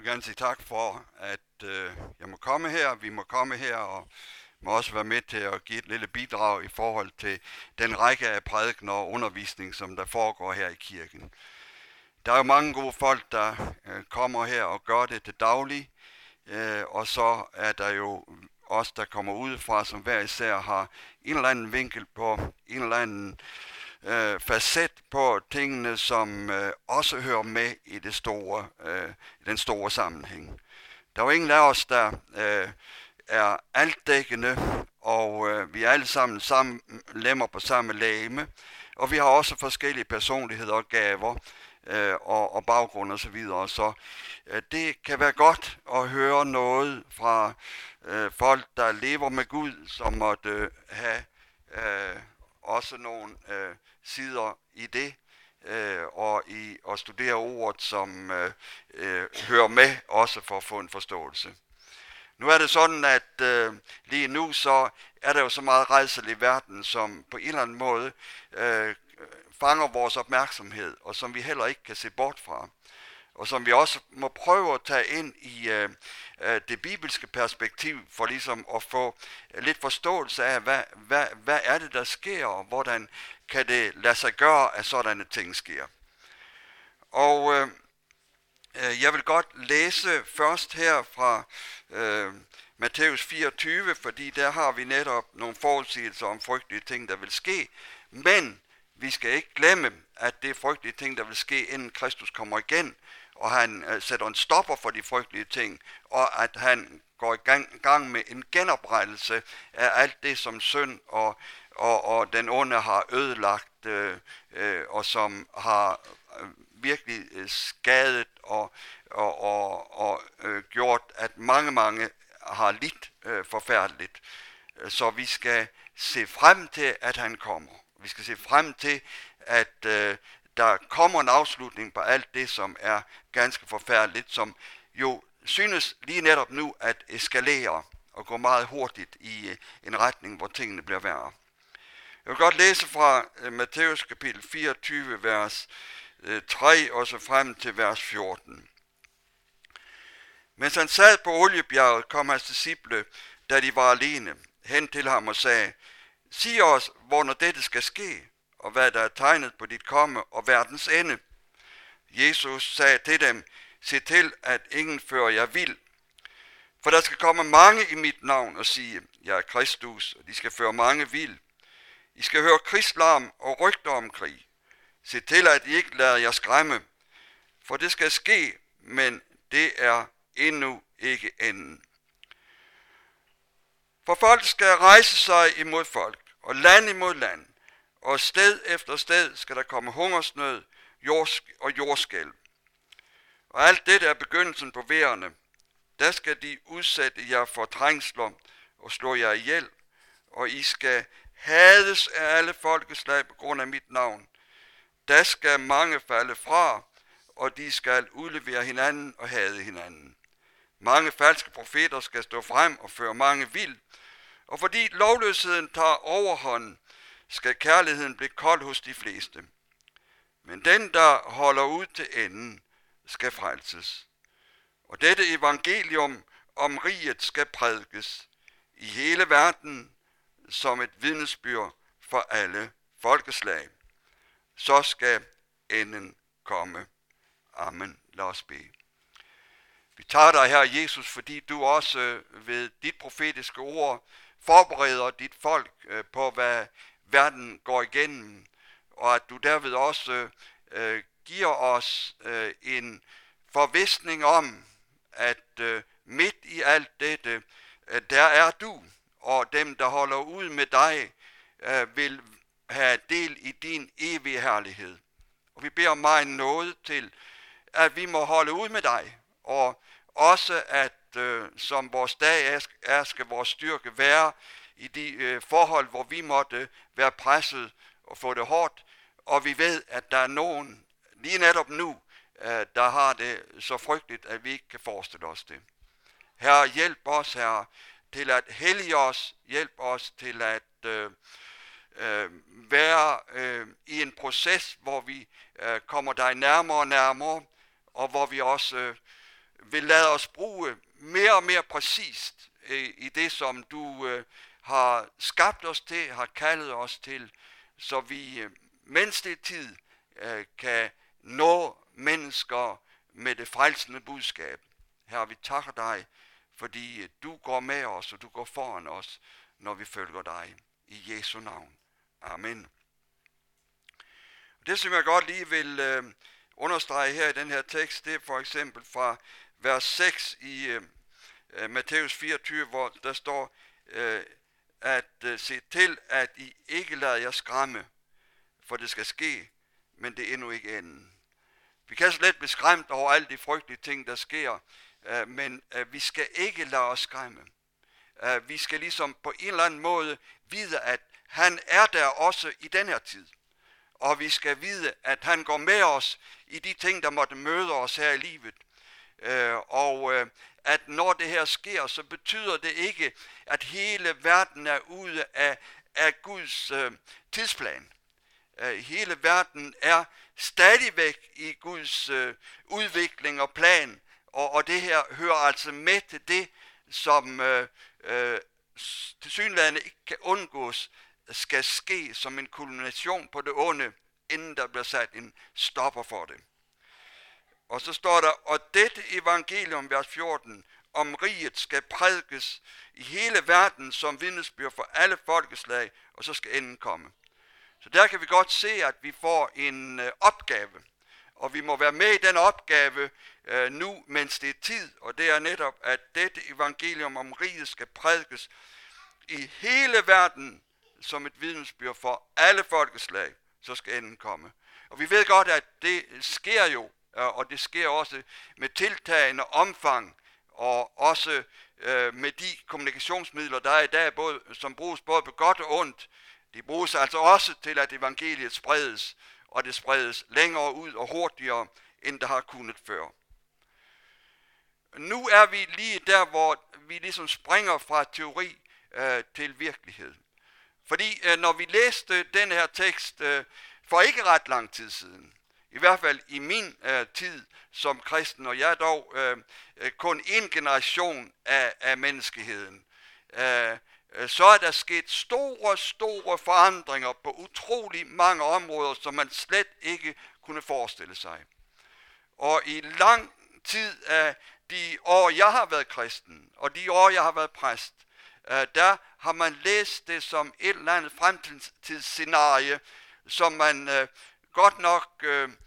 vil gerne sige tak for, at jeg må komme her. Vi må komme her og må også være med til at give et lille bidrag i forhold til den række af prædikener og undervisning, som der foregår her i kirken. Der er jo mange gode folk, der kommer her og gør det til daglig, og så er der jo os, der kommer udefra, som hver især har en eller anden vinkel på, en eller anden facet på tingene, som også hører med i den store sammenhæng. Der er jo ingen af os, der er altdækkende, og vi er alle sammen lemmer på samme legeme, og vi har også forskellige personligheder og gaver og baggrund og så videre. Så det kan være godt at høre noget fra folk, der lever med Gud, som måtte have også nogle sider i det, og i at studere ordet, som hører med, også for at få en forståelse. Nu er det sådan, at lige nu så er der jo så meget rædsel i verden, som på en eller anden måde fanger vores opmærksomhed, og som vi heller ikke kan se bort fra. Og som vi også må prøve at tage ind i det bibelske perspektiv, for ligesom at få lidt forståelse af, hvad er det, der sker, og hvordan kan det lade sig gøre, at sådanne ting sker. Og jeg vil godt læse først her fra Matthæus 24, fordi der har vi netop nogle forudsigelser om frygtelige ting, der vil ske, men vi skal ikke glemme, at det er frygtelige ting, der vil ske, inden Kristus kommer igen, og han sætter en stopper for de frygtelige ting, og at han går i gang med en genoprettelse af alt det, som synd og den onde har ødelagt, og som har virkelig skadet og gjort, at mange har lidt forfærdeligt. Så vi skal se frem til, at han kommer. Vi skal se frem til, at der kommer en afslutning på alt det, som er ganske forfærdeligt, som jo synes lige netop nu at eskalere og gå meget hurtigt i en retning, hvor tingene bliver værre. Jeg vil godt læse fra Matthæus kapitel 24, vers 3 og så frem til vers 14. Mens han sad på oliebjerget, kom hans disciple, da de var alene, hen til ham og sagde: Sig os, hvornår dette skal ske, og hvad der er tegnet på dit komme og verdens ende. Jesus sagde til dem: Se til, at ingen fører jer vild. For der skal komme mange i mit navn og sige: Jeg er Kristus, og de skal føre mange vild. I skal høre krigslarm og rygter om krig. Se til, at I ikke lader jer skræmme, for det skal ske, men det er endnu ikke enden. For folk skal rejse sig imod folk, og land imod land, og sted efter sted skal der komme hungersnød og jordskælv. Og alt dette er begyndelsen på vejrene. Der skal de udsætte jer for trængsler og slå jer ihjel, og I skal hades af alle folkeslag på grund af mit navn. Der skal mange falde fra, og de skal udlevere hinanden og hade hinanden. Mange falske profeter skal stå frem og føre mange vild, og fordi lovløsheden tager overhånd, skal kærligheden blive kold hos de fleste. Men den, der holder ud til enden, skal frelses. Og dette evangelium om riget skal prædikes i hele verden som et vidnesbyrd for alle folkeslag. Så skal enden komme. Amen. Lad os bede. Vi tager dig, Herre Jesus, fordi du også ved dit profetiske ord forbereder dit folk på, hvad verden går igennem, og at du derved også giver os en forvisning om, at midt i alt dette, der er du, og dem, der holder ud med dig, vil have del i din evige herlighed. Og vi beder om meget nåde til, at vi må holde ud med dig, og også at som vores dag er, skal vores styrke være i de forhold, hvor vi måtte være presset og få det hårdt, og vi ved, at der er nogen lige netop nu, der har det så frygteligt, at vi ikke kan forestille os det. Herre, hjælp os, Herre, til at hellige os, hjælp os til at være i en proces, hvor vi kommer dig nærmere og nærmere, og hvor vi også vil lade os bruge mere og mere præcist i det, som du har skabt os til, har kaldet os til, så vi, mens det er tid, kan nå mennesker med det frelsende budskab. Herre, vi takker dig, fordi du går med os, og du går foran os, når vi følger dig. I Jesu navn. Amen. Det, som jeg godt lige vil understrege her i den her tekst, det er for eksempel fra vers 6 i Matthæus 24, hvor der står, at se til, at I ikke lader jer skræmme, for det skal ske, men det er endnu ikke enden. Vi kan så let blive skræmt over alle de frygtelige ting, der sker, men vi skal ikke lade os skræmme. Vi skal ligesom på en eller anden måde vide, at han er der også i den her tid. Og vi skal vide, at han går med os i de ting, der måtte møde os her i livet. Og at når det her sker, så betyder det ikke, at hele verden er ude af Guds tidsplan. Hele verden er stadigvæk i Guds udvikling og plan. Og det her hører altså med til det, som tilsyneladende ikke kan undgås, skal ske som en kulmination på det onde, inden der bliver sat en stopper for det. Og så står der, og dette evangelium, vers 14, om riget skal prædikes i hele verden som vidnesbyrd for alle folkeslag, og så skal enden komme. Så der kan vi godt se, at vi får en opgave, og vi må være med i den opgave nu, mens det er tid, og det er netop, at dette evangelium om riget skal prædikes i hele verden som et vidnesbyrd for alle folkeslag, så skal enden komme. Og vi ved godt, at det sker jo, og det sker også med tiltagende omfang, og også med de kommunikationsmidler, der er i dag, som bruges både på godt og ondt. De bruges altså også til, at evangeliet spredes, og det spredes længere ud og hurtigere, end der har kunnet før. Nu er vi lige der, hvor vi ligesom springer fra teori til virkelighed. Fordi når vi læste den her tekst for ikke ret lang tid siden, i hvert fald i min tid som kristen, og jeg er dog kun en generation af menneskeheden, så er der sket store forandringer på utrolig mange områder, som man slet ikke kunne forestille sig. Og i lang tid af de år, jeg har været kristen, og de år, jeg har været præst, der har man læst det som et eller andet fremtidsscenarie, som man godt nok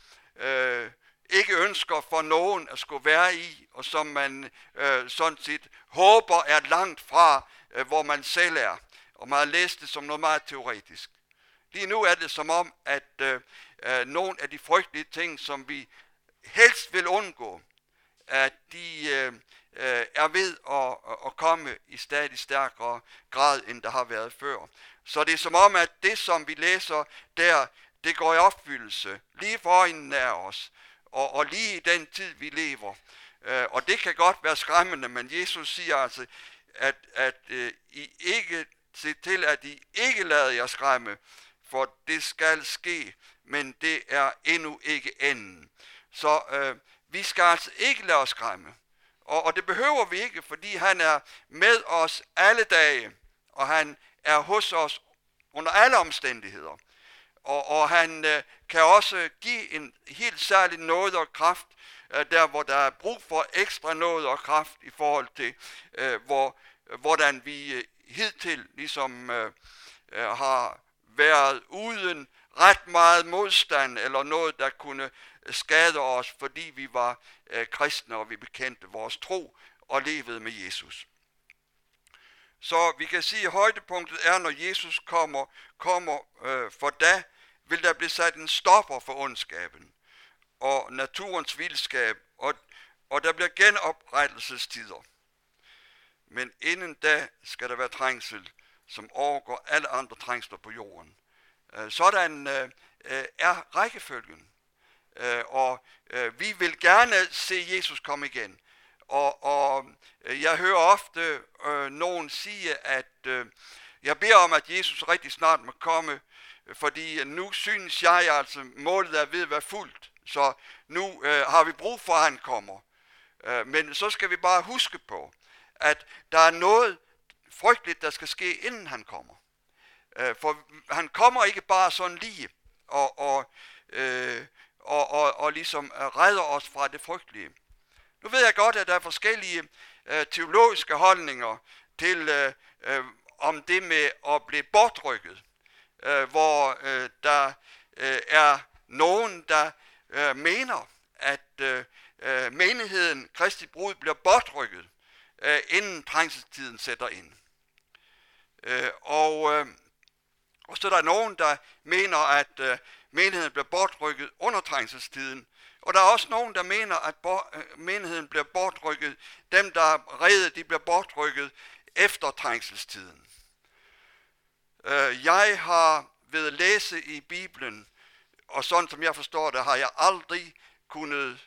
ikke ønsker for nogen at skulle være i, og som man sådan set håber er langt fra, hvor man selv er. Og man har læst det som noget meget teoretisk. Lige nu er det som om, at nogle af de frygtelige ting, som vi helst vil undgå, at de er ved at komme i stadig stærkere grad, end der har været før. Så det er som om, at det, som vi læser der, det går i opfyldelse lige for øjnene af os, og lige i den tid, vi lever. Og det kan godt være skræmmende, men Jesus siger altså, at I ikke se til, at I ikke lader jer skræmme, for det skal ske, men det er endnu ikke enden. Så vi skal altså ikke lade os skræmme. Og det behøver vi ikke, fordi han er med os alle dage, og han er hos os under alle omstændigheder. Og han kan også give en helt særlig nåde og kraft, der hvor der er brug for ekstra nåde og kraft i forhold til, hvordan vi hidtil ligesom har været uden ret meget modstand, eller noget, der kunne skade os, fordi vi var kristne, og vi bekendte vores tro og levede med Jesus. Så vi kan sige, at højdepunktet er, når Jesus kommer, for da vil der blive sat en stopper for ondskaben og naturens vildskab, og der bliver genoprettelsestider. Men inden da skal der være trængsel, som overgår alle andre trængsler på jorden. Sådan er rækkefølgen. Og vi vil gerne se Jesus komme igen. Og jeg hører ofte nogen sige, at jeg beder om, at Jesus rigtig snart må komme, fordi nu synes jeg altså, målet er ved at være fuldt. Så nu har vi brug for, at han kommer. Men så skal vi bare huske på, at der er noget frygteligt, der skal ske, inden han kommer. For han kommer ikke bare sådan lige og ligesom redder os fra det frygtelige. Nu ved jeg godt, at der er forskellige teologiske holdninger til om det med at blive bortrykket, hvor der er nogen, der mener, at menigheden, Kristi brud, bliver bortrykket, inden trængselstiden sætter ind. Og så er der nogen, der mener, at menigheden bliver bortrykket under trængselstiden. Og der er også nogen, der mener, at menigheden bliver bortrykket. Dem, der er reddet, de bliver bortrykket efter trængselstiden. Jeg har ved at læse i Bibelen, og sådan som jeg forstår det, har jeg aldrig kunnet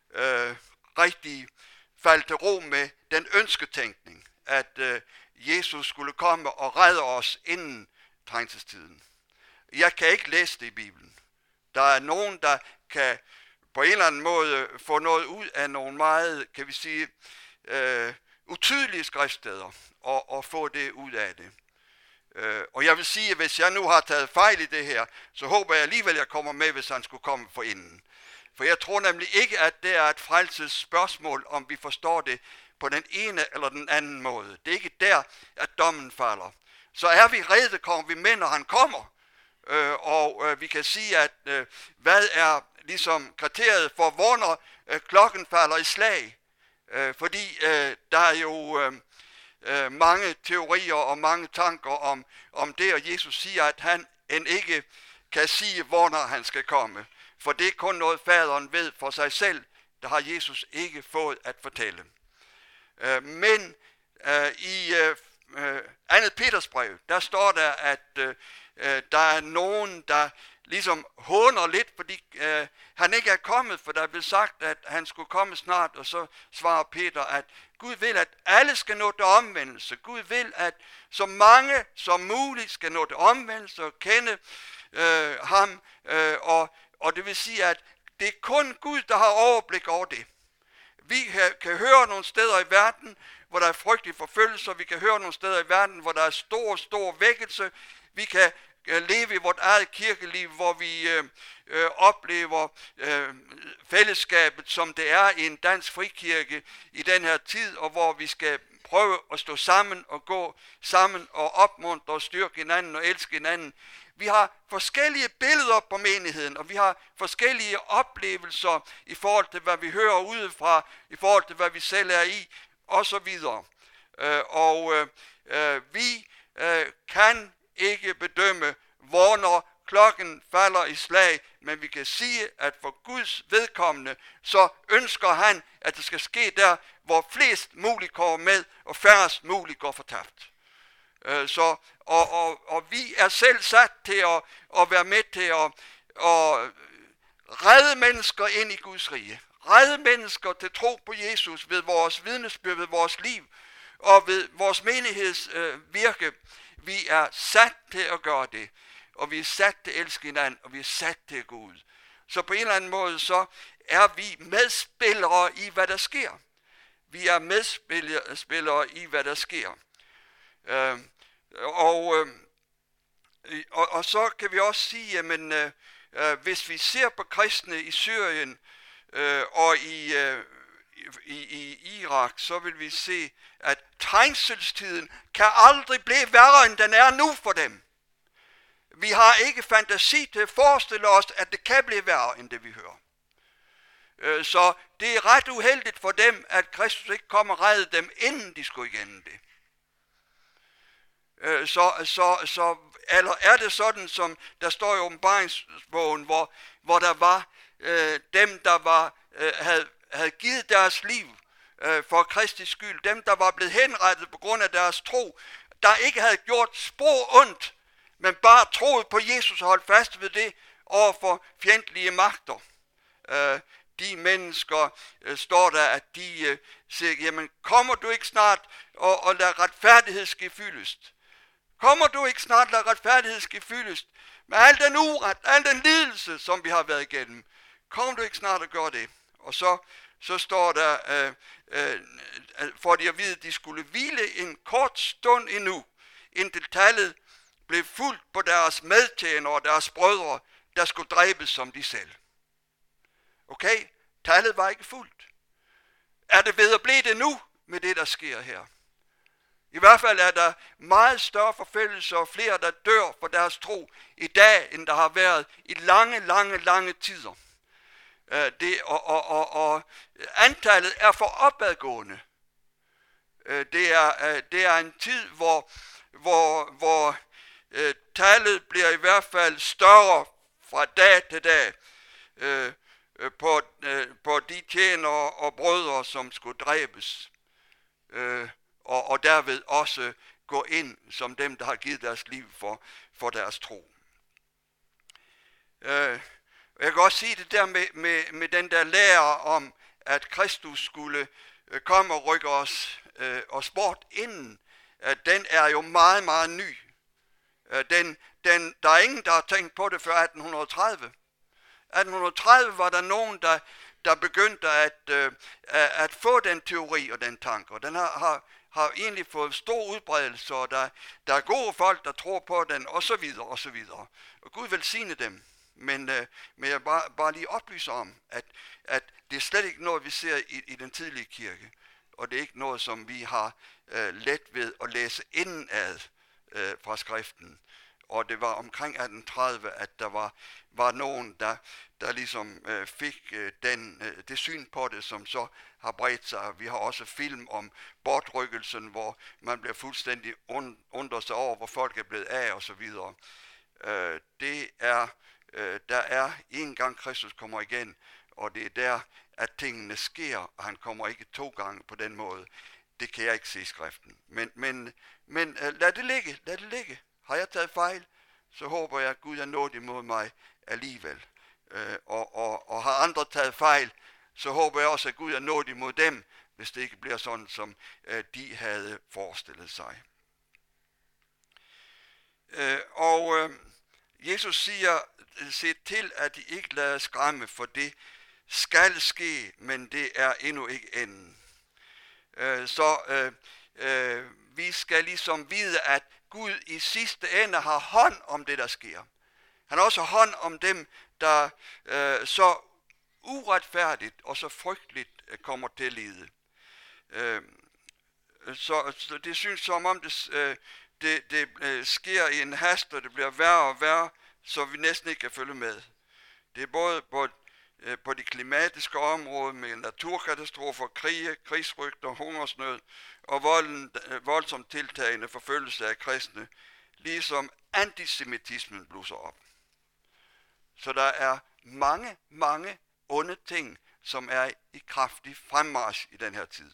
rigtig falde til ro med den ønsketænkning, at Jesus skulle komme og redde os inden trængselstiden. Jeg kan ikke læse det i Bibelen. Der er nogen, der kan på en eller anden måde få noget ud af nogle meget, kan vi sige, utydelige skriftsteder og få det ud af det. Og jeg vil sige, at hvis jeg nu har taget fejl i det her, så håber jeg alligevel, at jeg kommer med, hvis han skulle komme for inden. For jeg tror nemlig ikke, at det er et frelses spørgsmål, om vi forstår det på den ene eller den anden måde. Det er ikke der, at dommen falder. Så er vi redde, kommer vi med, når han kommer. Og vi kan sige, at hvad er ligesom kriteriet for, hvornår klokken falder i slag. Fordi der er jo mange teorier og mange tanker om det, og Jesus siger, at han end ikke kan sige, hvornår han skal komme. For det er kun noget, faderen ved for sig selv. Der har Jesus ikke fået at fortælle. Men i 2. Peters brev, der står der, at der er nogen, der ligesom håner lidt, fordi han ikke er kommet, for der er blevet sagt, at han skulle komme snart, og så svarer Peter, at Gud vil, at alle skal nå til omvendelse. Gud vil, at så mange som muligt skal nå til omvendelse og kende ham, og det vil sige, at det er kun Gud, der har overblik over det. Vi kan høre nogle steder i verden, hvor der er frygtelig forfølgelse, vi kan høre nogle steder i verden, hvor der er stor vækkelse. Vi kan leve i vort eget kirkeliv, hvor vi oplever fællesskabet, som det er i en dansk frikirke i den her tid, og hvor vi skal prøve at stå sammen og gå sammen og opmuntre og styrke hinanden og elske hinanden. Vi har forskellige billeder på menigheden, og vi har forskellige oplevelser i forhold til, hvad vi hører udefra, i forhold til, hvad vi selv er i, og så videre. Vi kan ikke bedømme, hvornår klokken falder i slag, men vi kan sige, at for Guds vedkommende, så ønsker han, at det skal ske der, hvor flest muligt kommer med, og færrest muligt går fortabt. Og vi er selv sat til at være med til at redde mennesker ind i Guds rige. Redde mennesker til tro på Jesus ved vores vidnesbyrd, ved vores liv og ved vores menighedsvirke. Vi er sat til at gøre det, og vi er sat til at elske hinanden, og vi er sat til at gå ud. Så på en eller anden måde, så er vi medspillere i, hvad der sker. Vi er medspillere i, hvad der sker. Og så kan vi også sige, jamen, hvis vi ser på kristne i Syrien og i Irak, så vil vi se, at trængselstiden kan aldrig blive værre, end den er nu for dem. Vi har ikke fantasi til at forestille os, at det kan blive værre, end det vi hører. Så det er ret uheldigt for dem, at Kristus ikke kommer og redde dem, inden de skulle igennem det. Eller er det sådan, som der står i åbenbaringsbogen, hvor der var dem, der havde givet deres liv for Kristi skyld, dem, der var blevet henrettet på grund af deres tro, der ikke havde gjort spor ondt, men bare troet på Jesus og holdt fast ved det over for fjendtlige magter. De mennesker står der, at de siger, jamen kommer du ikke snart og lad retfærdighed ske fyldest? Kommer du ikke snart, lad retfærdighed ske fyldest? Med al den uret, al den lidelse, som vi har været igennem. Kommer du ikke snart og gør det? Og så så står der, for de at vide, at de skulle hvile en kort stund endnu, indtil tallet blev fuldt på deres medtjenere og deres brødre, der skulle dræbes som de selv. Okay, tallet var ikke fuldt. Er det ved at blive det nu med det, der sker her? I hvert fald er der meget større forfølgelse og flere, der dør for deres tro i dag, end der har været i lange tider. Og antallet er for opadgående. Det er en tid, hvor tallet bliver i hvert fald større fra dag til dag på de tjenere og brødre, som skulle dræbes, og derved også gå ind som dem, der har givet deres liv for deres tro. Jeg kan også sige det der med den der lære om, at Kristus skulle komme og rykke os bort inden. Den er jo meget ny. Der er ingen, der har tænkt på det før 1830. 1830 var der nogen, der begyndte at få den teori og den tanke, og den har egentlig fået stor udbredelse, og der er gode folk, der tror på den, og så videre. Og Gud velsigne dem. Men jeg bare lige oplyser om, at det er slet ikke noget, vi ser i den tidlige kirke, og det er ikke noget, som vi har let ved at læse indenad fra skriften. Og det var omkring 1830, at der var nogen, der ligesom fik det syn på det, som så har bredt sig. Vi har også film om bortrykkelsen, hvor man bliver fuldstændig undret sig over, hvor folk er blevet af og så videre. Der er en gang Kristus kommer igen, og det er der, at tingene sker, og han kommer ikke 2 gange på den måde. Det kan jeg ikke se i skriften. Men lad det ligge. Har jeg taget fejl, så håber jeg, at Gud er nået imod mig alligevel. Og har andre taget fejl, så håber jeg også, at Gud er nået imod dem, hvis det ikke bliver sådan, som de havde forestillet sig. Jesus siger, se til, at de ikke lader skræmme, for det skal ske, men det er endnu ikke enden. Vi skal ligesom vide, at Gud i sidste ende har hånd om det, der sker. Han har også hånd om dem, der så uretfærdigt og så frygteligt kommer til at lide. Så det synes som om det sker i en hast, og det bliver værre og værre, så vi næsten ikke kan følge med. Det er både på de klimatiske områder med naturkatastrofer, krige, krigsrygter, hungersnød og voldsomt tiltagende forfølgelse af kristne, ligesom antisemitismen blusser op. Så der er mange onde ting, som er i kraftig fremmarch i den her tid.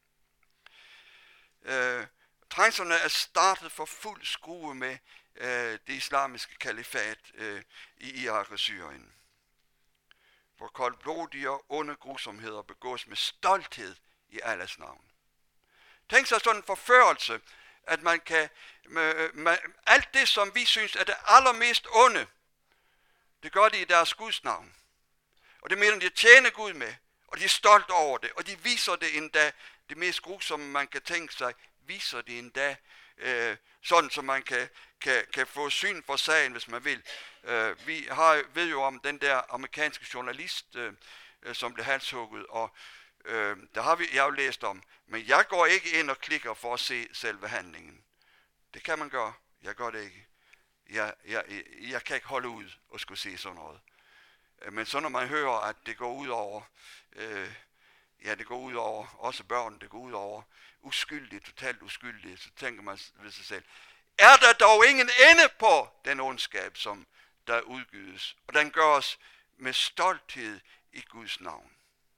Trængslerne er startet for fuld skrue med det islamiske kalifat i Irak og Syrien, hvor koldblodige og onde grusomheder begås med stolthed i Allahs navn. Tænk sig sådan en forførelse, at man kan, alt det som vi synes er det allermest onde, det gør de i deres Guds navn. Og det mener de at tjene Gud med, og de er stolt over det, og de viser det endda, det mest grusomme man kan tænke sig, viser det endda, sådan så man kan få syn for sagen, hvis man vil. Vi ved jo om den der amerikanske journalist, som blev halshugget, og der har jeg jo læst om. Men jeg går ikke ind og klikker for at se selve handlingen. Det kan man gøre. Jeg gør det ikke. Jeg kan ikke holde ud og skulle se sådan noget. Men så når man hører, at det går ud over, det går ud over også børn, det går ud over uskyldige, totalt uskyldige, så tænker man ved sig selv, er der dog ingen ende på den ondskab, som der udgydes, og den gøres med stolthed i Guds navn.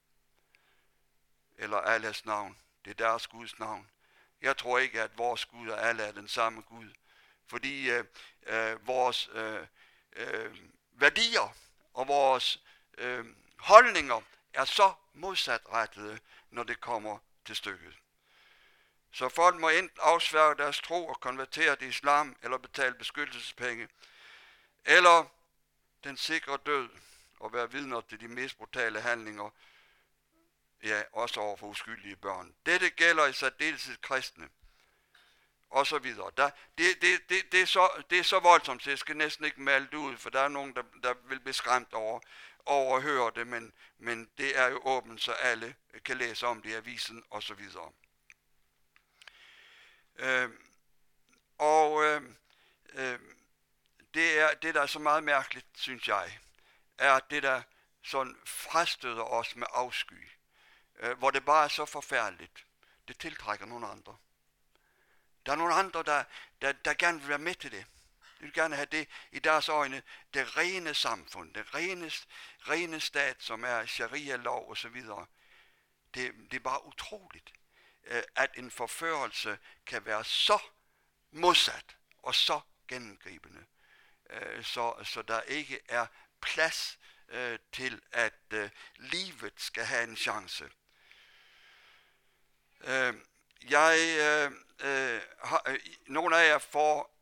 Eller Allahs navn. Det er deres Guds navn. Jeg tror ikke, at vores Gud og Allah er den samme Gud, fordi vores værdier og vores holdninger er så modsatrettede, når det kommer til stykket. Så folk må enten afsværge deres tro og konvertere til islam, eller betale beskyttelsespenge, eller den sikre død og være vidner til de mest brutale handlinger ja, også over for uskyldige børn. Dette gælder i særdeleshed kristne, og så videre. Det er så voldsomt, så jeg skal næsten ikke male det ud, for der er nogen, der vil blive skræmt over at høre det, men det er jo åbent, så alle kan læse om det i avisen, og så videre. Det der er så meget mærkeligt, synes jeg, er det, der sådan frastøder os med afsky, hvor det bare er så forfærdeligt. Det tiltrækker nogle andre. Der er nogle andre, der gerne vil være med til det. De vil gerne have det i deres øjne, det rene samfund, det rene stat, som er sharia-lov og så videre. Det er bare utroligt, at en forførelse kan være så modsat og så gennemgribende, så der ikke er plads til, at livet skal have en chance. Nogle af jer får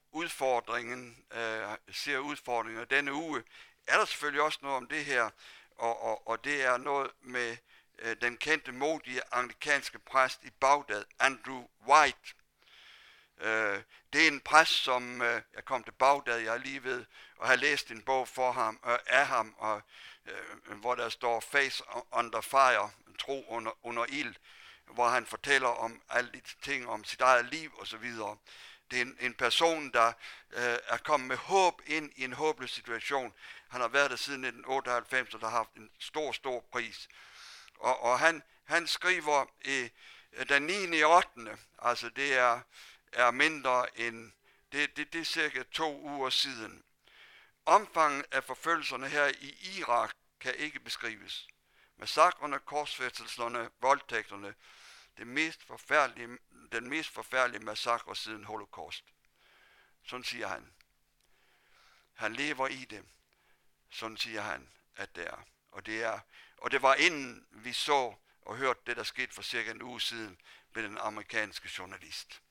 ser udfordringen denne uge. Er der selvfølgelig også noget om det her, og det er noget med den kendte modige anglikanske præst i Bagdad, Andrew White. Det er en præst, som jeg kom til Bagdad, jeg lige ved, og har læst en bog af ham, hvor der står Faith Under Fire, tro under ild, hvor han fortæller om alle de ting, om sit eget liv og så videre. Det er en person, der er kommet med håb ind i en håbløs situation. Han har været der siden 1998, og der har haft en stor pris. Og han skriver den 9.8., altså det er mindre end, det er cirka 2 uger siden. Omfanget af forfølgelserne her i Irak kan ikke beskrives. Massakrene, korsfæstelserne, voldtægterne, den mest forfærdelige massakre siden Holocaust. Sådan siger han. Han lever i det. Sådan siger han, at det er. Og det var inden vi så og hørte det, der skete for cirka en uge siden med den amerikanske journalist.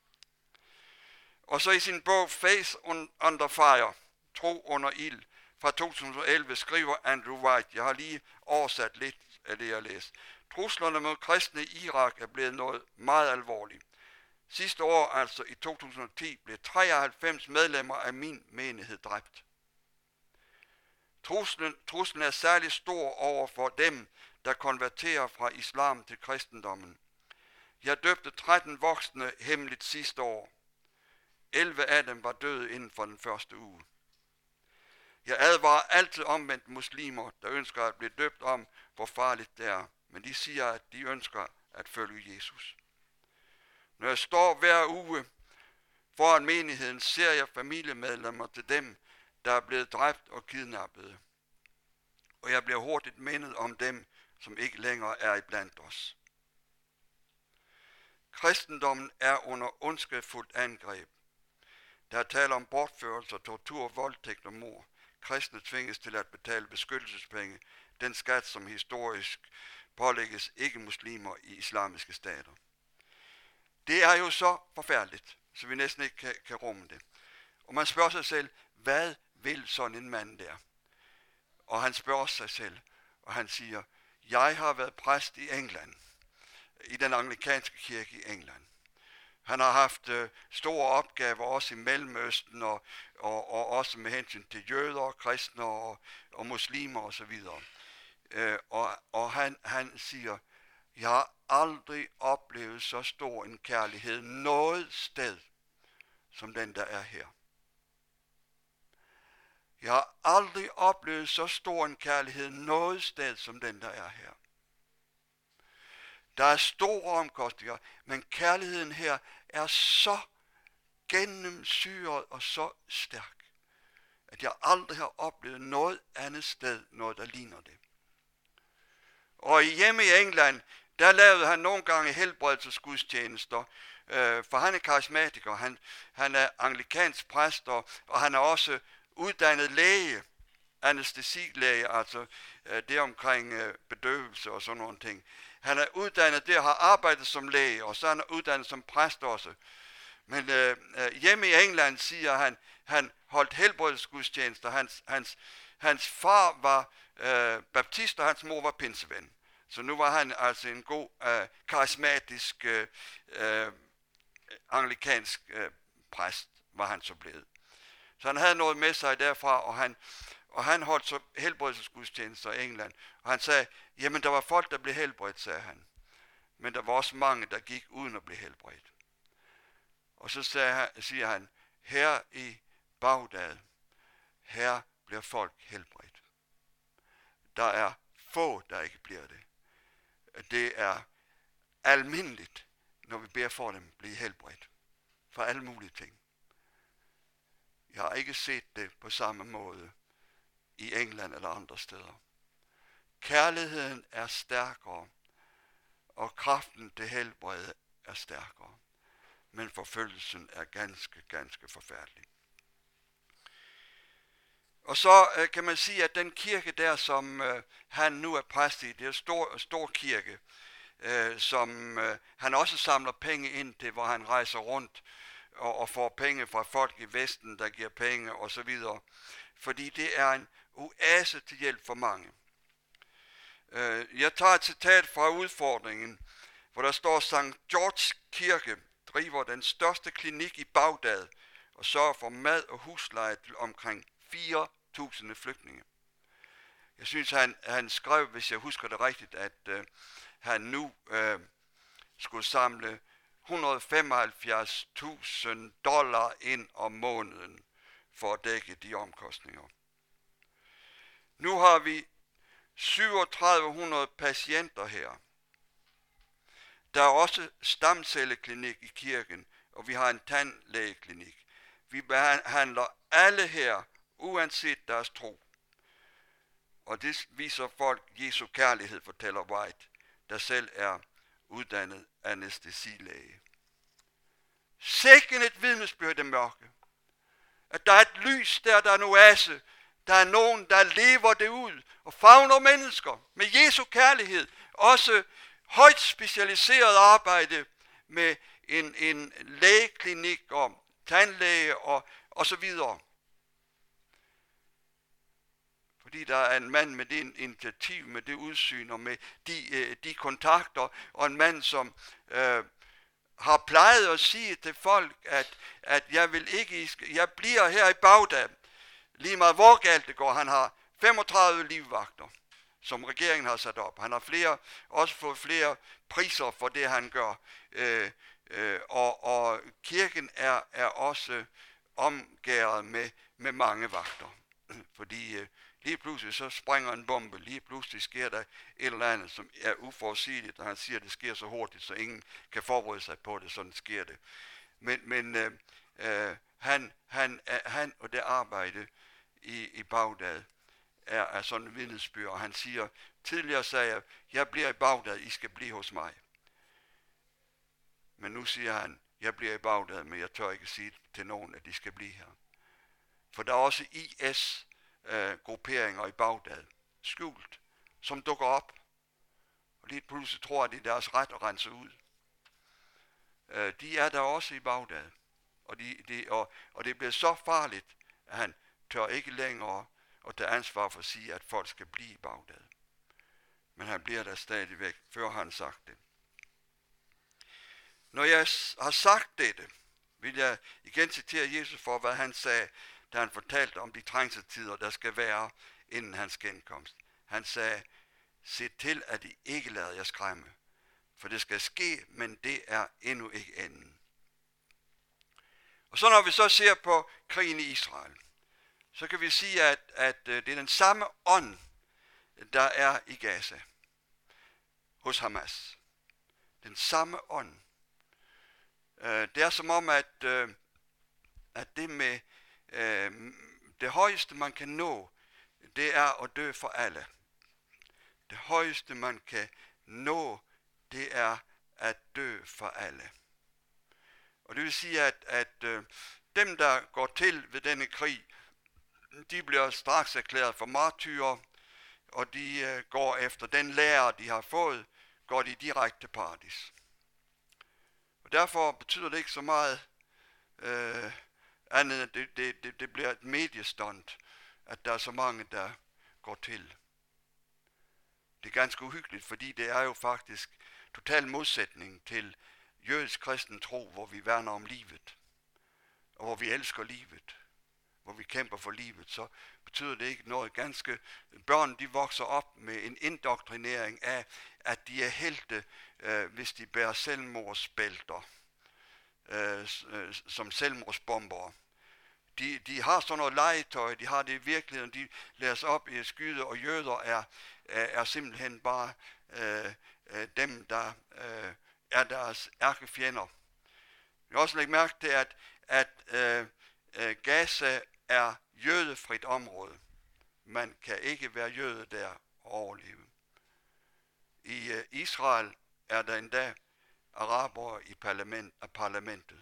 Og så i sin bog Faith Under Fire, tro under ild, fra 2011 skriver Andrew White, jeg har lige oversat lidt af det, jeg læste. Truslerne mod kristne i Irak er blevet noget meget alvorligt. Sidste år, altså i 2010, blev 93 medlemmer af min menighed dræbt. Truslen er særlig stor over for dem, der konverterer fra islam til kristendommen. Jeg døbte 13 voksne hemmeligt sidste år. 11 af dem var døde inden for den første uge. Jeg advarer altid omvendt muslimer, der ønsker at blive døbt om, hvor farligt det er. Men de siger, at de ønsker at følge Jesus. Når jeg står hver uge foran menigheden, ser jeg familiemedlemmer til dem, der er blevet dræbt og kidnappet. Og jeg bliver hurtigt mindet om dem, som ikke længere er iblandt os. Kristendommen er under ondskabsfuldt angreb. Der er tale om bortførelser, tortur, voldtægt og mord. Kristne tvinges til at betale beskyttelsespenge, den skat, som historisk pålægges ikke-muslimer i islamiske stater. Det er jo så forfærdeligt, så vi næsten ikke kan rumme det. Og man spørger sig selv, hvad vil sådan en mand der? Og han spørger sig selv, og han siger, jeg har været præst i England, i den anglikanske kirke i England. Han har haft store opgaver også i Mellemøsten, og også med hensyn til jøder, kristne og muslimer osv. Og han siger, jeg har aldrig oplevet så stor en kærlighed noget sted, som den der er her. Jeg har aldrig oplevet så stor en kærlighed noget sted, som den der er her. Der er store omkostninger, men kærligheden her er så gennemsyret og så stærk, at jeg aldrig har oplevet noget andet sted, noget der ligner det. Og hjemme i England, der lavede han nogle gange helbredelsesgudstjenester, for han er karismatiker, han er anglikansk præst, og han er også uddannet læge, anæstesilæge, altså det omkring bedøvelse og sådan nogle ting. Han er uddannet der, har arbejdet som læge, og så er han uddannet som præst også. Men hjemme i England, siger han holdt helbredelsesgudstjenester. Hans far var baptist, og hans mor var pinseven. Så nu var han altså en god, karismatisk, anglikansk præst, var han så blevet. Så han havde noget med sig derfra, og han holdt så helbredelsesgudstjenester i England. Og han sagde, jamen der var folk, der blev helbredt, sagde han. Men der var også mange, der gik uden at blive helbredt. Og så siger han, her i Bagdad, her bliver folk helbredt. Der er få, der ikke bliver det. Det er almindeligt, når vi beder for dem, blive helbredt. For alle mulige ting. Jeg har ikke set det på samme måde i England eller andre steder. Kærligheden er stærkere, og kraften til helbrede er stærkere. Men forfølgelsen er ganske, ganske forfærdelig. Og så kan man sige, at den kirke der, som han nu er præst i, det er stor kirke, som han også samler penge ind til, hvor han rejser rundt og får penge fra folk i Vesten, der giver penge osv. Fordi det er en oase til hjælp for mange. Jeg tager et citat fra udfordringen, hvor der står, St. George Kirke driver den største klinik i Bagdad og sørger for mad og husleje til omkring 4.000 flygtninge. Jeg synes, han skrev, hvis jeg husker det rigtigt, at han nu skulle samle $175,000 ind om måneden for at dække de omkostninger. Nu har vi 3700 patienter her. Der er også stamcelleklinik i kirken, og vi har en tandlægeklinik. Vi behandler alle her, uanset deres tro. Og det viser folk Jesu kærlighed, fortæller White, der selv er uddannet anæstesilæge. Sikken et vidnesbyrd det mørke. At der er et lys der er en oase. Der er nogen, der lever det ud og favner mennesker med Jesu kærlighed. Også højt specialiseret arbejde med en lægeklinik og tandlæge og så videre. Fordi der er en mand med det initiativ, med det udsyn og med de kontakter, og en mand, som har plejet at sige til folk, at jeg bliver her i Bagdad, lige meget hvor galt det går. Han har 35 livvagter, som regeringen har sat op. Han har også fået flere priser for det, han gør. Og kirken er også omgærdet med mange vagter. Fordi lige pludselig så springer en bombe, lige pludselig sker der et eller andet, som er uforudsigeligt, og han siger, at det sker så hurtigt, så ingen kan forberede sig på det, sådan sker det. Men han og det arbejde i Bagdad er sådan en vidnesbyrd, og han siger, tidligere sagde jeg bliver i Bagdad, I skal blive hos mig. Men nu siger han, jeg bliver i Bagdad, men jeg tør ikke sige til nogen, at de skal blive her. For der er også IS-grupperinger i Bagdad, skjult, som dukker op, og lige pludselig tror, at det er deres ret at rense ud. De er der også i Bagdad, og det bliver så farligt, at han tør ikke længere at tage ansvar for at sige, at folk skal blive i Bagdad. Men han bliver der stadigvæk, før han sagt det. Når jeg har sagt dette, vil jeg igen citere Jesus for, hvad han sagde, da han fortalte om de trængselstider, der skal være inden hans genkomst. Han sagde, se til, at I ikke lader jer skræmme, for det skal ske, men det er endnu ikke enden. Og så når vi så ser på krigen i Israel, så kan vi sige, at det er den samme ånd, der er i Gaza, hos Hamas. Den samme ånd. Det er som om, at det med det højeste, man kan nå, det er at dø for alle. Det højeste, man kan nå, det er at dø for alle. Og det vil sige, at dem, der går til ved denne krig, de bliver straks erklæret for martyrer, og de går efter den lære, de har fået, går de direkte til paradis. Og derfor betyder det ikke så meget andet, at det bliver et mediestunt, at der er så mange, der går til. Det er ganske uhyggeligt, fordi det er jo faktisk total modsætning til jødisk kristen tro, hvor vi værner om livet, og hvor vi elsker livet, hvor vi kæmper for livet, så betyder det ikke noget. Ganske børn, de vokser op med en indoktrinering af, at de er helte, hvis de bærer selvmordsbælter, som selvmordsbombere. De har sådan noget legetøj, de har det i virkeligheden, de lærer sig op i skyde, og jøder er simpelthen bare dem, der er deres ærkefjender. Jeg vil også lægge mærke til, at Gaza er jødefrit område. Man kan ikke være jøde der og overleve. I Israel er der endda arabere i parlamentet.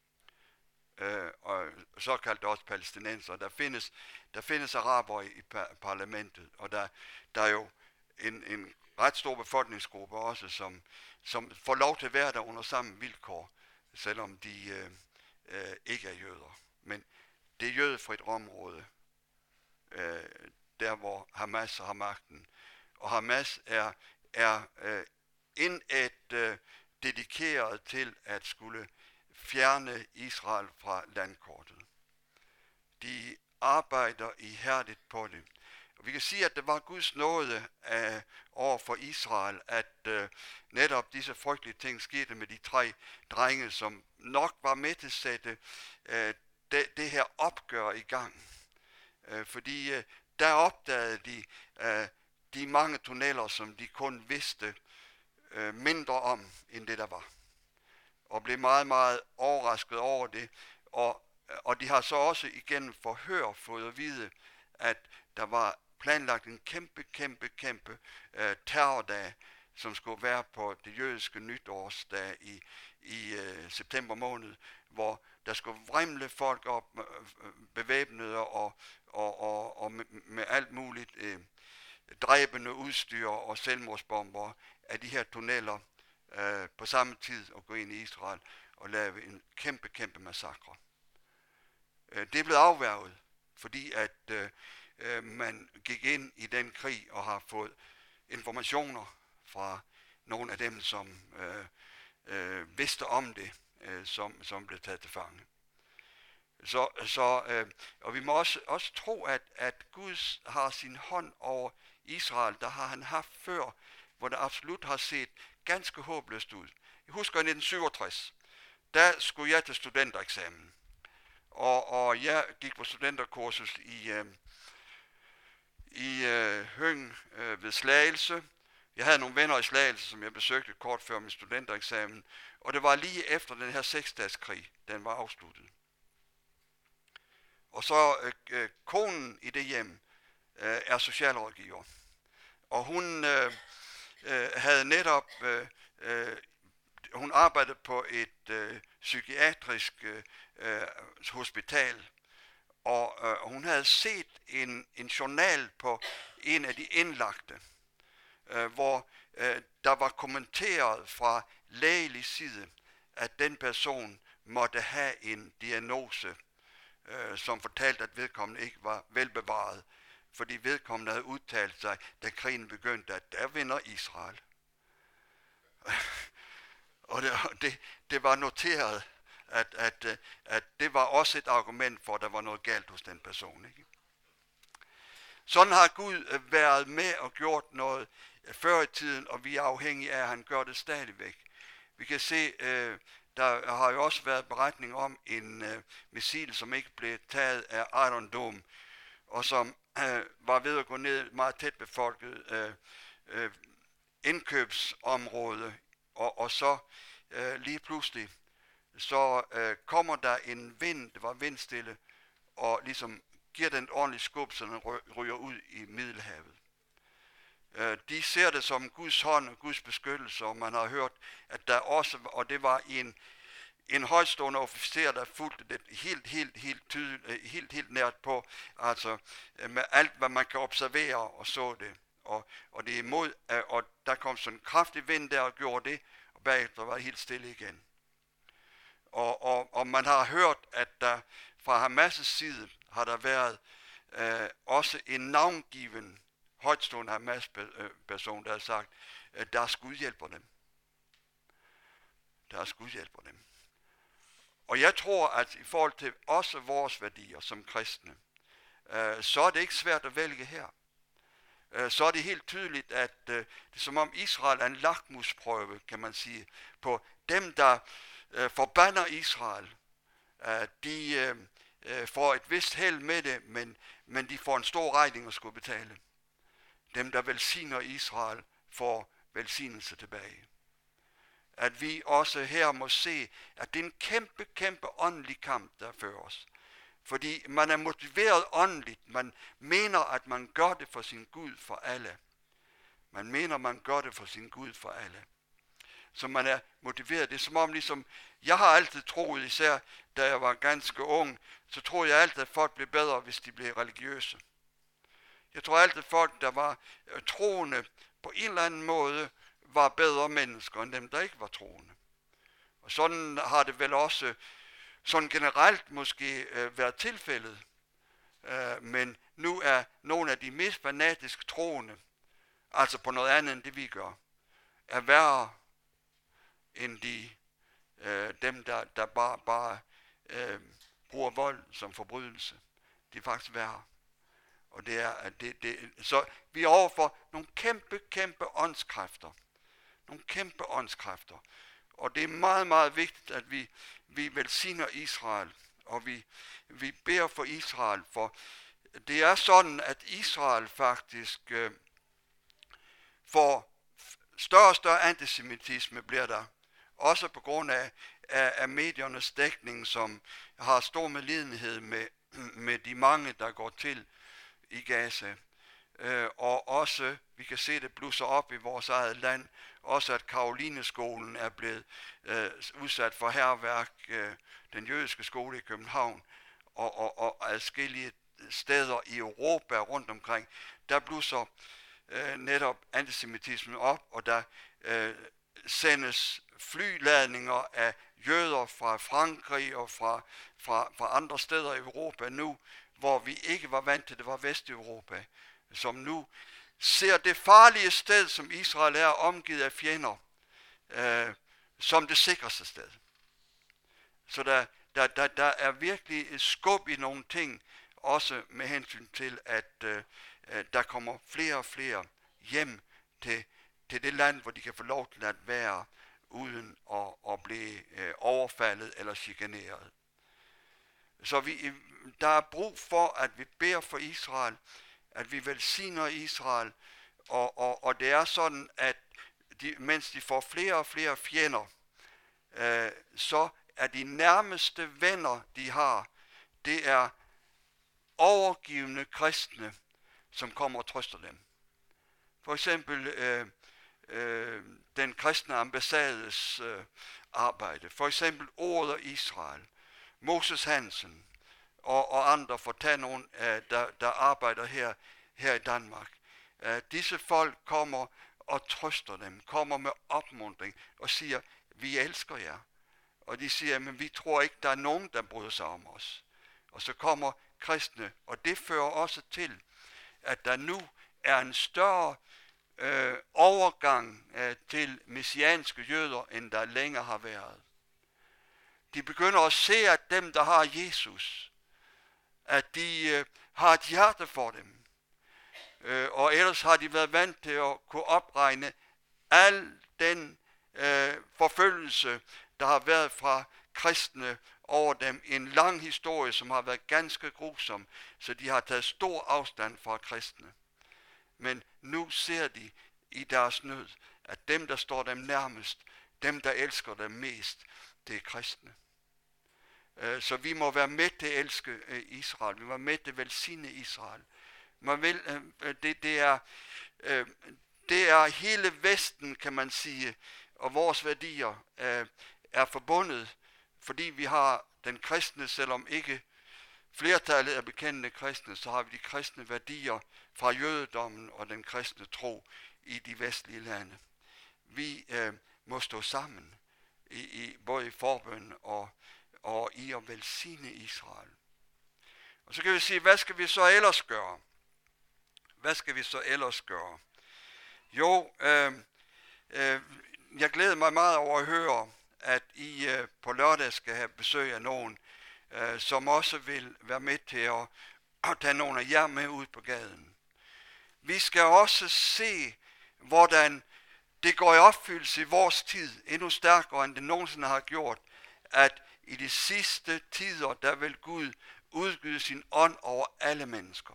Og såkaldt også palæstinenser. Der findes arabere i parlamentet, og der er jo en ret stor befolkningsgruppe også, som får lov til at være der under samme vilkår, selvom de ikke er jøder. Men det er jødefrit område, der hvor Hamas har magten. Og Hamas er dedikeret til at skulle fjerne Israel fra landkortet. De arbejder ihærdigt på det. Og vi kan sige, at det var Guds nåde over for Israel, at netop disse frygtelige ting skete med de 3 drenge, som nok var med til at sætte det her opgør i gang. Fordi der opdagede de de mange tunneller, som de kun vidste mindre om, end det der var. Og blev meget, meget overrasket over det. Og de har så også igennem forhør fået at vide, at der var planlagt en kæmpe terrordag, som skulle være på det jødiske nytårsdag i september måned, hvor der skulle vrimle folk op, bevæbnede og med alt muligt dræbende udstyr og selvmordsbomber af de her tunneller på samme tid at gå ind i Israel og lave en kæmpe massakre. Det er blevet afværget, fordi at man gik ind i den krig og har fået informationer fra nogle af dem, som vidste om det, som blev taget til fange. Og vi må også tro, at Gud har sin hånd over Israel. Der har han haft før, hvor det absolut har set ganske håbløst ud. Jeg husker i 1967, der skulle jeg til studentereksamen. Og jeg gik på studenterkursus i Høng ved Slagelse. Jeg havde nogle venner i Slagelse, som jeg besøgte kort før min studentereksamen. Og det var lige efter den her 6-dageskrig, den var afsluttet. Og så konen i det hjem er socialrådgiver. Og hun havde netop, hun arbejdede på et psykiatrisk hospital, og hun havde set en journal på en af de indlagte, hvor der var kommenteret fra lægelig side, at den person måtte have en diagnose, som fortalte, at vedkommende ikke var velbevaret, fordi vedkommende havde udtalt sig, da krigen begyndte, at der vinder Israel. Og det var noteret, at det var også et argument for, at der var noget galt hos den person. Ikke? Sådan har Gud været med og gjort noget før i tiden, og vi er afhængige af, at han gør det stadigvæk. Vi kan se, der har jo også været beretning om en missil, som ikke blev taget af Iron Dome, og som var ved at gå ned meget tæt befolket indkøbsområde, og så lige pludselig, så kommer der en vind, det var vindstille, og ligesom giver den et ordentligt skub, så den ryger ud i Middelhavet. De ser det som Guds hånd og Guds beskyttelse, og man har hørt, at der også, og det var en højtstående officer, der fulgte det helt nært på, altså med alt, hvad man kan observere, og så det. Og det er imod, og der kom sådan en kraftig vind der og gjorde det, og bagefter var det helt stille igen. Og man har hørt, at der fra Hamas' side har der været også en navngiven højtstående Hamas-person, der har sagt, at deres Gud hjælper dem. Deres Gud hjælper dem. Og jeg tror, at i forhold til også vores værdier som kristne, så er det ikke svært at vælge her. Så er det helt tydeligt, at det er som om Israel er en lakmusprøve, kan man sige, på dem, der forbander Israel. De får et vist held med det, men de får en stor regning at skulle betale. Dem, der velsigner Israel, får velsignelse tilbage. At vi også her må se, at det er en kæmpe, kæmpe åndelig kamp, der fører os. Fordi man er motiveret åndeligt. Man mener, at man gør det for sin Gud for alle. Man mener, man gør det for sin Gud for alle. Så man er motiveret. Det er som om, ligesom, jeg har altid troet, især da jeg var ganske ung, så troede jeg altid, at folk blev bedre, hvis de blev religiøse. Jeg tror altid, at folk, der var troende på en eller anden måde, var bedre mennesker end dem, der ikke var troende. Og sådan har det vel også sådan generelt måske været tilfældet. Men nu er nogle af de mest fanatisk troende, altså på noget andet end det vi gør, er værre end dem, der bare bruger vold som forbrydelse. De er faktisk værre. Og det er, så vi er overfor nogle kæmpe, kæmpe åndskræfter. Nogle kæmpe åndskræfter. Og det er meget, meget vigtigt, at vi velsigner Israel, og vi beder for Israel, for det er sådan, at Israel faktisk får større og større antisemitisme bliver der, også på grund af mediernes dækning, som har stor medlidenhed med de mange, der går til i Gaza. Og også, vi kan se det blusser op i vores eget land, også at Karolineskolen er blevet udsat for hærværk, den jødiske skole i København, og adskillige steder i Europa rundt omkring, der blusser netop antisemitismen op, og der sendes flyladninger af jøder fra Frankrig og fra andre steder i Europa nu, hvor vi ikke var vant til, det var Vesteuropa, som nu ser det farlige sted, som Israel er omgivet af fjender, som det sikreste sted. Så der er virkelig et skub i nogle ting, også med hensyn til, at der kommer flere og flere hjem til det land, hvor de kan få lov til at være, uden at blive overfaldet eller chikaneret. Så der er brug for, at vi beder for Israel, at vi velsigner Israel, og det er sådan, at mens de får flere og flere fjender, så er de nærmeste venner, de har, det er overgivende kristne, som kommer og trøster dem. For eksempel den kristne ambassades arbejde, for eksempel Ordet Israel, Moses Hansen og andre, for at tage nogen, der arbejder her i Danmark. Disse folk kommer og trøster dem, kommer med opmuntring og siger, vi elsker jer. Og de siger, men vi tror ikke, der er nogen, der bryder sig om os. Og så kommer kristne, og det fører også til, at der nu er en større overgang til messianske jøder, end der længere har været. De begynder at se, at dem, der har Jesus, at de har et hjerte for dem. Og ellers har de været vant til at kunne opregne al den forfølgelse, der har været fra kristne over dem. En lang historie, som har været ganske grusom, så de har taget stor afstand fra kristne. Men nu ser de i deres nød, at dem, der står dem nærmest, dem, der elsker dem mest, det er kristne. Så vi må være med til at elske Israel. Vi må være med til at velsigne Israel. Det er hele Vesten, kan man sige, og vores værdier er forbundet, fordi vi har den kristne, selvom ikke flertallet er bekendte kristne, så har vi de kristne værdier fra jødedommen og den kristne tro i de vestlige lande. Vi må stå sammen, både i forbøn og i at velsigne Israel. Og så kan vi sige, hvad skal vi så ellers gøre? hvad skal vi så ellers gøre? Jo, jeg glæder mig meget over at høre, at I på lørdag skal have besøg af nogen, som også vil være med til at tage nogle af jer med ud på gaden. Vi skal også se, hvordan det går i opfyldelse i vores tid, endnu stærkere end det nogensinde har gjort, at i de sidste tider, der vil Gud udgyde sin ånd over alle mennesker.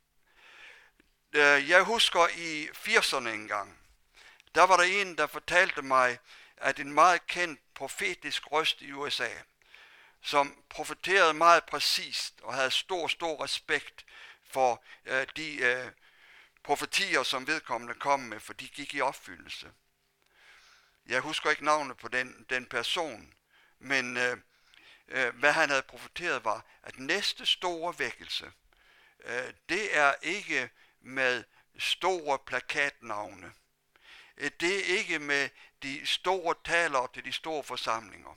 Jeg husker i 80'erne engang, der var der en, der fortalte mig, at en meget kendt profetisk røst i USA, som profeterede meget præcist og havde stor respekt for de profetier, som vedkommende kom med, for de gik i opfyldelse. Jeg husker ikke navnet på den person, men hvad han havde profeteret var, at næste store vækkelse, det er ikke med store plakatnavne. Det er ikke med de store talere til de store forsamlinger.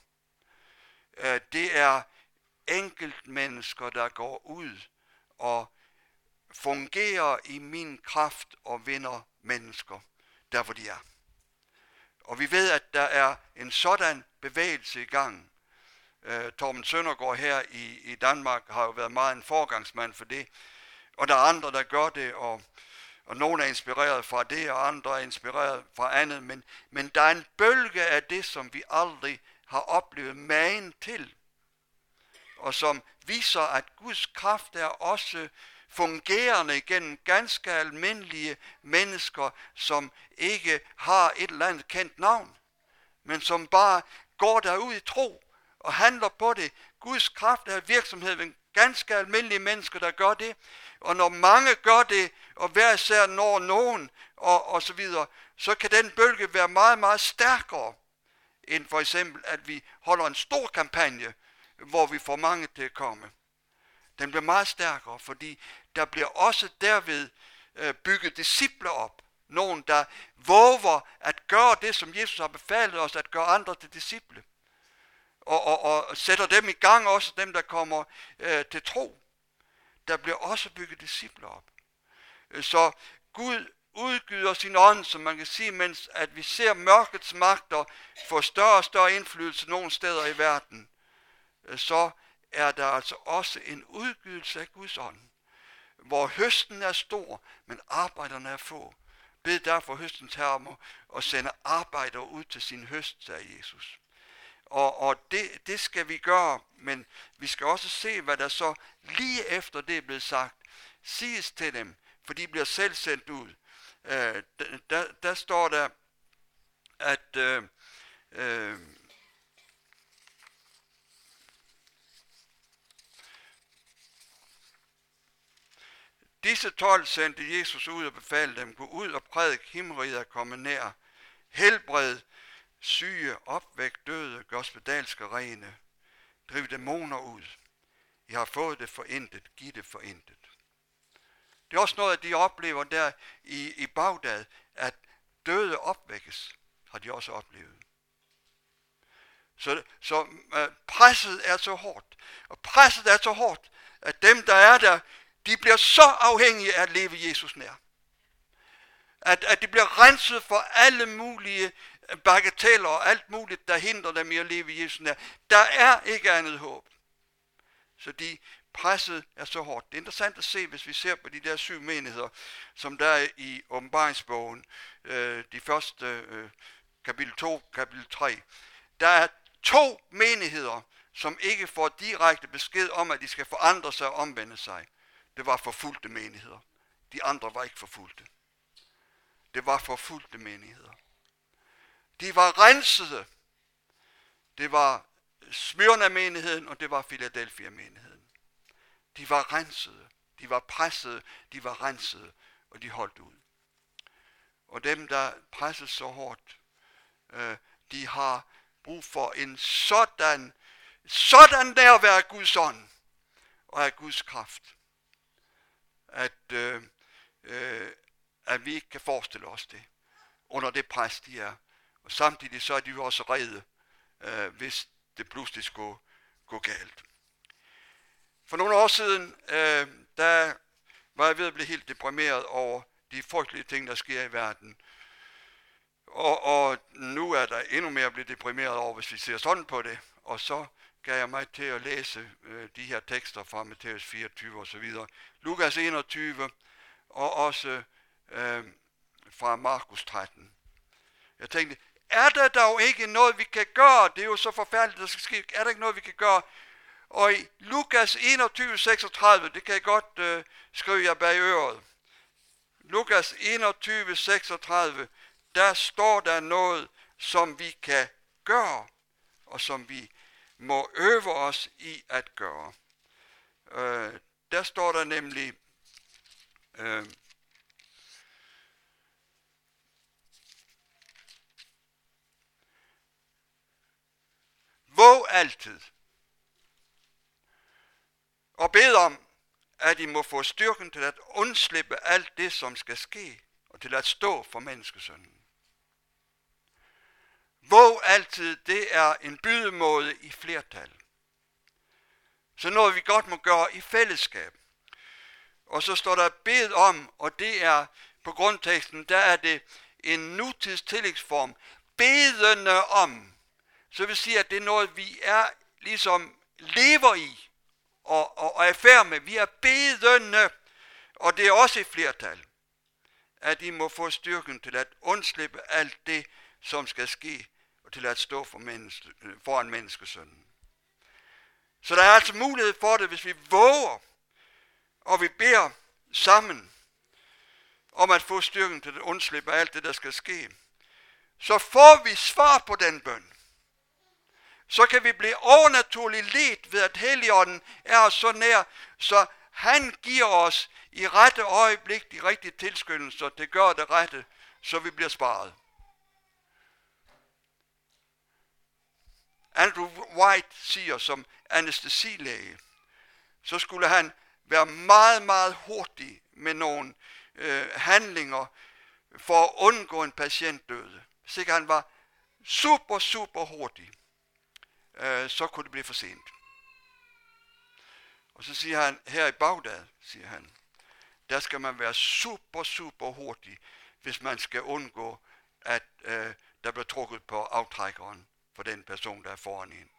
Det er enkeltmennesker, der går ud og fungerer i min kraft og vinder mennesker, der hvor de er. Og vi ved, at der er en sådan bevægelse i gang. Torben Søndergaard her i Danmark har jo været meget en foregangsmand for det. Og der er andre, der gør det, og nogle er inspireret fra det, og andre er inspireret fra andet. Men der er en bølge af det, som vi aldrig har oplevet magen til. Og som viser, at Guds kraft er også fungerende igennem ganske almindelige mennesker, som ikke har et eller andet kendt navn, men som bare går derud i tro og handler på det. Guds kraft er virksomhed ved ganske almindelige mennesker, der gør det. Og når mange gør det, og hver især når nogen, og så videre, så kan den bølge være meget stærkere, end for eksempel, at vi holder en stor kampagne, hvor vi får mange til at komme. Den bliver meget stærkere, fordi der bliver også derved bygget discipler op. Nogen, der våger at gøre det, som Jesus har befalet os, at gøre andre til disciple. Og sætter dem i gang, også dem, der kommer til tro. Der bliver også bygget discipler op. Så Gud udgyder sin ånd, som man kan sige, mens at vi ser mørkets magter få større og større indflydelse nogle steder i verden, så er der altså også en udgydelse af Guds ånd, hvor høsten er stor, men arbejderne er få. Bed derfor høstens herre om at sende arbejdere ud til sin høst, sagde Jesus. Og det skal vi gøre, men vi skal også se, hvad der så lige efter det er blevet sagt, siges til dem, for de bliver selv sendt ud. Der står der, at disse 12 sendte Jesus ud og befalede dem, gå ud og prædik, himmeriget er kommet nær, helbred syge, opvæk døde, gør spedalske rene, driv dæmoner ud. I har fået det for intet, giv det for intet. Det er også noget, at de oplever der i Bagdad, at døde opvækkes, har de også oplevet. Så presset er så hårdt, og presset er så hårdt, at dem, der er der, de bliver så afhængige af at leve Jesus nær. At de bliver renset for alle mulige bagateller og alt muligt, der hindrer dem i at leve i Jesus nær. Der er ikke andet håb. Så presset er så hårdt. Det er interessant at se, hvis vi ser på de der 7 menigheder, som der er i åbenbaringsbogen, de første kapitel 2, kapitel 3. Der er 2 menigheder, som ikke får direkte besked om, at de skal forandre sig og omvende sig. Det var forfulgte menigheder. De andre var ikke forfulgte. Det var forfulgte menigheder. De var rensede. Det var Smyrna-menigheden, og det var Philadelphia-menigheden. De var rensede. De var pressede. De var rensede. Og de holdt ud. Og dem, der presses så hårdt, de har brug for en sådan nærvær af Guds ånd og af Guds kraft, at vi ikke kan forestille os det under det pres, de er. Og samtidig så er de jo også rede, hvis det pludselig skulle gå galt. For nogle år siden, der var jeg ved at blive helt deprimeret over de frygtelige ting, der sker i verden. Og nu er der endnu mere at blive deprimeret over, hvis vi ser sådan på det. Og så gav jeg mig til at læse de her tekster fra Matthæus 24 og så videre. Lukas 21 og også fra Markus 13. Jeg tænkte, er der dog ikke noget, vi kan gøre? Det er jo så forfærdeligt, der skal ske. Er der ikke noget, vi kan gøre? Og i Lukas 21, 36, det kan jeg godt skrive jer bag øret. Lukas 21, 36, der står der noget, som vi kan gøre, og som vi må øve os i at gøre. Der står der nemlig, våg altid, og bed om, at I må få styrken til at undslippe alt det, som skal ske, og til at stå for menneskesønnen. Våg altid, det er en bydemåde i flertal. Så noget vi godt må gøre i fællesskab. Og så står der bed om, og det er på grundteksten, der er det en nutidstillægsform. Bedende om. Så vil sige, at det er noget, vi er ligesom lever i og er færd med. Vi er bedende, og det er også i flertal. At I må få styrken til at undslippe alt det, som skal ske, og til at stå foran menneskesønnen. Så der er altså mulighed for det, hvis vi våger, og vi beder sammen, om at få styrken til at undslippe alt det, der skal ske. Så får vi svar på den bøn. Så kan vi blive overnaturligt ledt ved, at Helligånden er os så nær, så han giver os i rette øjeblik de rigtige tilskyndelser, det gør det rette, så vi bliver sparet. Andrew White siger som anæstesilæge, så skulle han være meget, meget hurtig med nogle handlinger for at undgå en patientdød. Hvis ikke han var super, super hurtig, så kunne det blive for sent. Og så siger han, her i Bagdad, siger han, der skal man være super, super hurtig, hvis man skal undgå, at der bliver trukket på aftrækkeren for den person, der er foran en.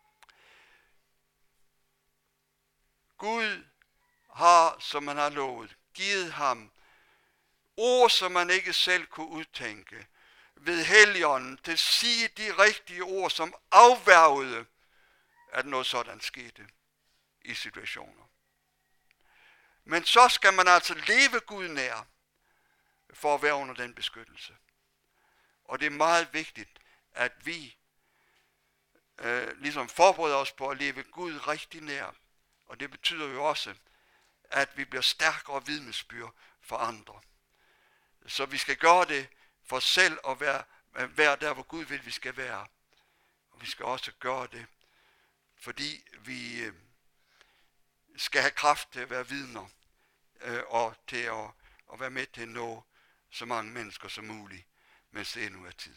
Gud har, som han har lovet, givet ham ord, som man ikke selv kunne udtænke, ved Helligånden til at sige de rigtige ord, som afværgede, at noget sådan skete i situationer. Men så skal man altså leve Gud nær, for at være under den beskyttelse. Og det er meget vigtigt, at vi ligesom forbereder os på at leve Gud rigtig nær. Og det betyder jo også, at vi bliver stærkere vidnesbyrd for andre. Så vi skal gøre det for selv at være der, hvor Gud vil, vi skal være. Og vi skal også gøre det, fordi vi skal have kraft til at være vidner, og til at være med til at nå så mange mennesker som muligt, mens det endnu er tid.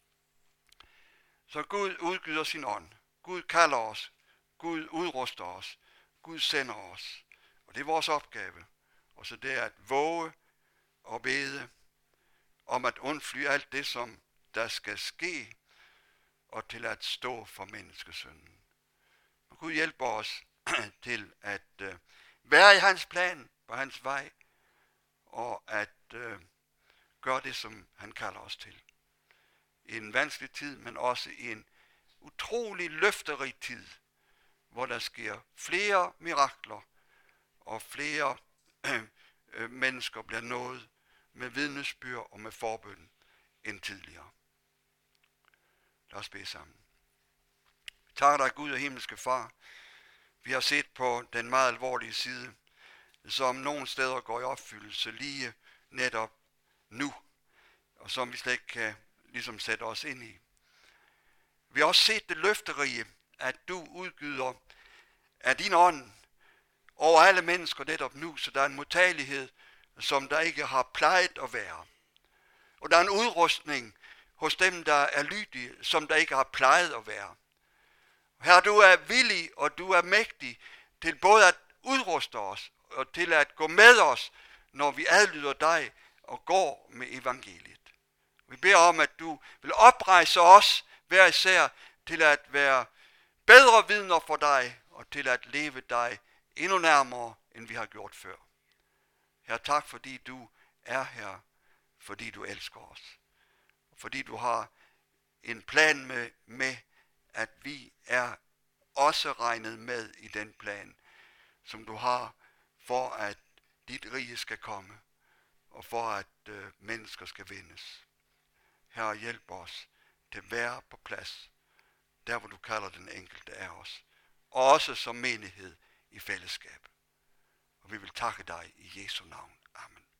Så Gud udgyder sin ånd. Gud kalder os. Gud udruster os. Gud sender os. Og det er vores opgave. Og så det er at våge og bede om at undfly alt det, som der skal ske, og til at stå for menneskesønnen. Og Gud hjælper os til at være i hans plan, på hans vej, og at gøre det, som han kalder os til. I en vanskelig tid, men også i en utrolig løfterig tid, hvor der sker flere mirakler, og flere mennesker bliver nået med vidnesbyrd og med forbøn end tidligere. Lad os bede sammen. Tak dig, Gud og himmelske Far. Vi har set på den meget alvorlige side, som nogle steder går i opfyldelse lige netop nu, og som vi slet ikke kan ligesom sætte os ind i. Vi har også set det løfterige, at du udgyder af din ånd over alle mennesker netop nu, så der er en modtagelighed, som der ikke har plejet at være. Og der er en udrustning hos dem, der er lydige, som der ikke har plejet at være. Herre, du er villig, og du er mægtig til både at udruste os, og til at gå med os, når vi adlyder dig og går med evangeliet. Vi beder om, at du vil oprejse os hver især til at være bedre vidner for dig og til at leve dig endnu nærmere, end vi har gjort før. Herre, tak fordi du er her, fordi du elsker os. Og fordi du har en plan med, at vi er også regnet med i den plan, som du har for, at dit rige skal komme, og for, at mennesker skal vindes. Herre, hjælp os til at være på plads, der hvor du kalder den enkelte af os, og også som menighed i fællesskab. Og vi vil takke dig i Jesu navn. Amen.